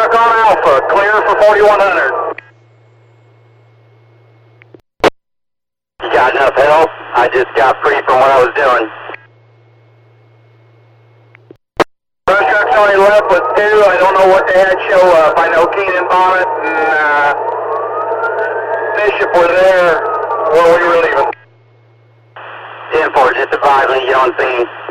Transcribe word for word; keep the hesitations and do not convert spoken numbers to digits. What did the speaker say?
truck on Alpha, clear for forty-one hundred. You got enough help? I just got free from what I was doing. First truck's only left with two. I don't know what they had show up. I know Keenan Bonnet and uh, Bishop were there where we were leaving. ten four, just advise when you get on scene.